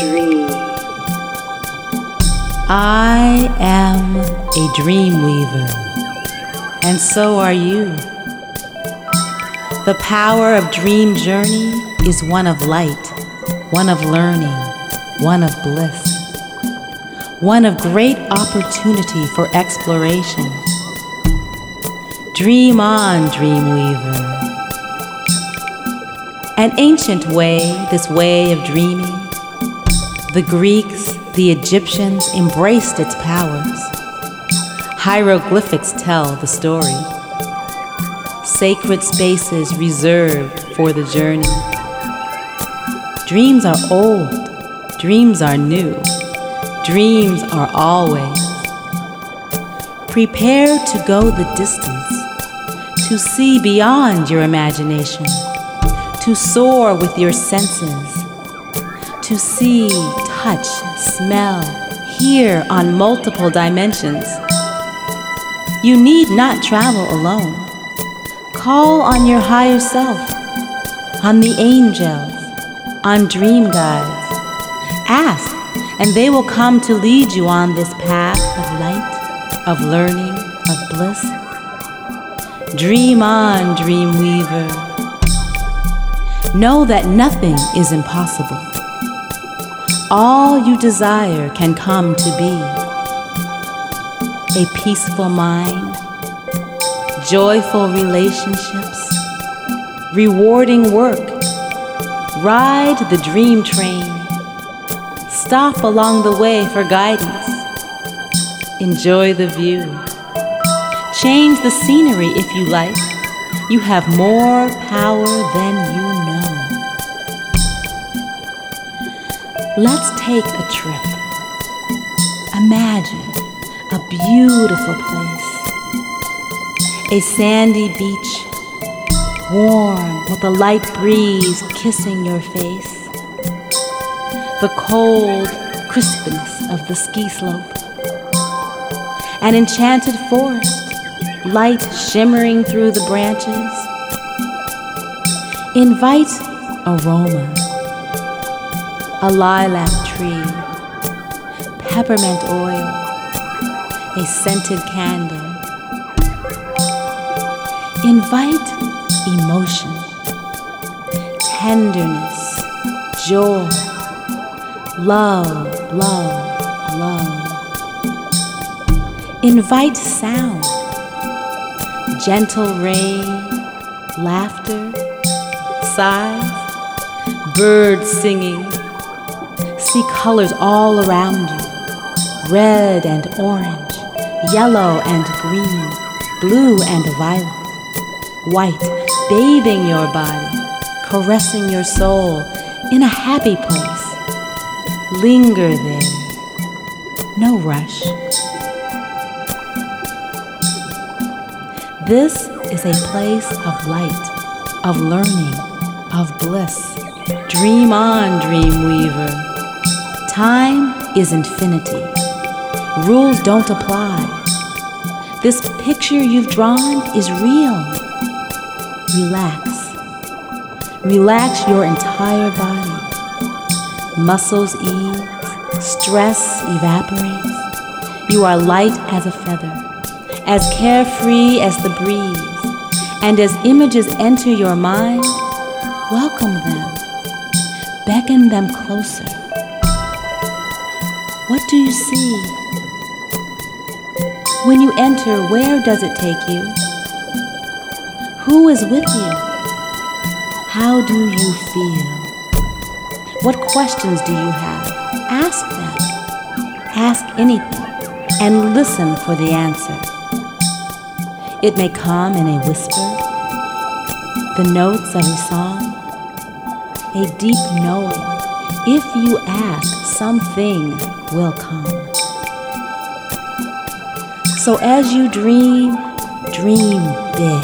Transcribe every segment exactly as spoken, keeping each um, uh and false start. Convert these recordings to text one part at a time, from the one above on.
dream. I am a dream weaver, and so are you. The power of dream journey is one of light, one of learning, one of bliss, one of great opportunity for exploration. Dream on, dream weaver. An ancient way, this way of dreaming. The Greeks, the Egyptians embraced its powers. Hieroglyphics tell the story. Sacred spaces reserved for the journey. Dreams are old, dreams are new, dreams are always. Prepare to go the distance, to see beyond your imagination, to soar with your senses, to see, touch, smell, hear on multiple dimensions. You need not travel alone. Call on your higher self, on the angels, on dream guides. Ask, and they will come to lead you on this path of light, of learning, of bliss. Dream on, dream weaver. Know that nothing is impossible. All you desire can come to be. A peaceful mind, joyful relationships, rewarding work. Ride the dream train. Stop along the way for guidance. Enjoy the view. Change the scenery if you like. You have more power than you know. Let's take a trip. Imagine a beautiful place. A sandy beach, warm with a light breeze kissing your face. The cold crispness of the ski slope. An enchanted forest, light shimmering through the branches. Invite aroma. A lilac tree, peppermint oil, a scented candle. Invite emotion, tenderness, joy, love, love, love. Invite sound, gentle rain, laughter, sighs, birds singing. See colors all around you, red and orange, yellow and green, blue and violet, white, bathing your body, caressing your soul in a happy place. Linger there, no rush. This is a place of light, of learning, of bliss. Dream on, dream weaver. Time is infinity. Rules don't apply. This picture you've drawn is real. Relax. Relax your entire body. Muscles ease. Stress evaporates. You are light as a feather, as carefree as the breeze. And as images enter your mind, welcome them. Beckon them closer. What do you see? When you enter, where does it take you? Who is with you? How do you feel? What questions do you have? Ask them. Ask anything and listen for the answer. It may come in a whisper, the notes of a song, a deep knowing. If you ask, something will come. So as you dream, dream big.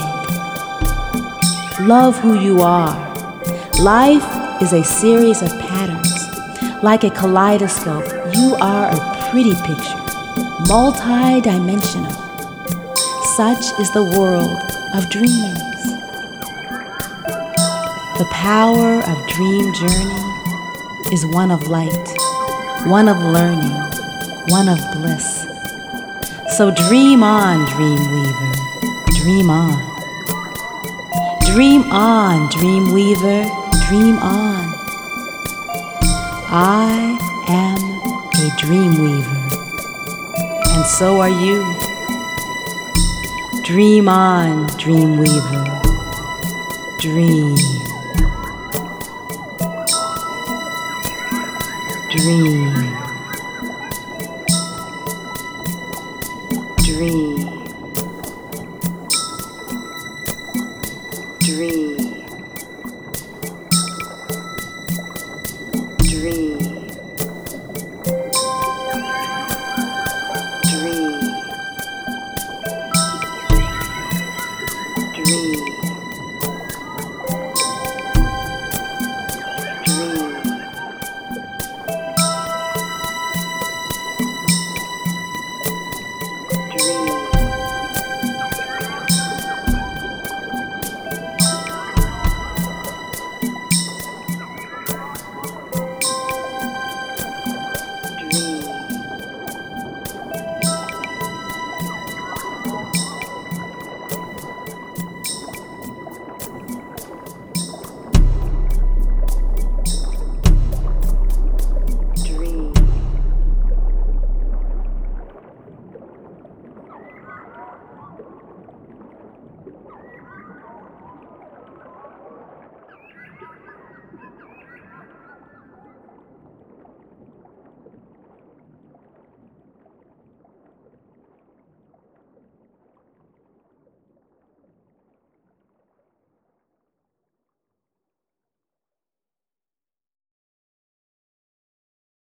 Love who you are. Life is a series of patterns. Like a kaleidoscope, you are a pretty picture, multi-dimensional. Such is the world of dreams. The power of dream journey is one of light. one of learning, one of bliss. So dream on, dream weaver, dream on. Dream on, dream weaver, dream on. I am a dream weaver, and so are you. Dream on, dream weaver, dream, dream.